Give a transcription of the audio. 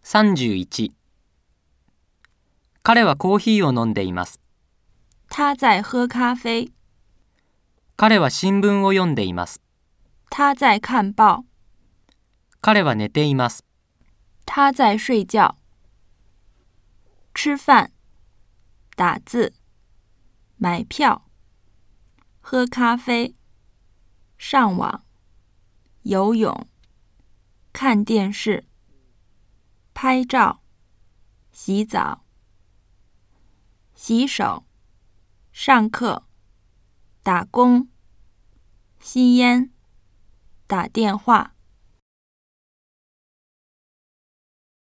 31、彼はコーヒーを飲んでいます。 他在喝咖啡。 彼は新聞を読んでいます。 他在看报。 彼は寝ています。 他在睡觉。吃饭、打字、买票、喝咖啡、上网、游泳、看电视、拍照、洗澡、洗手、上课、打工、吸烟、打电话。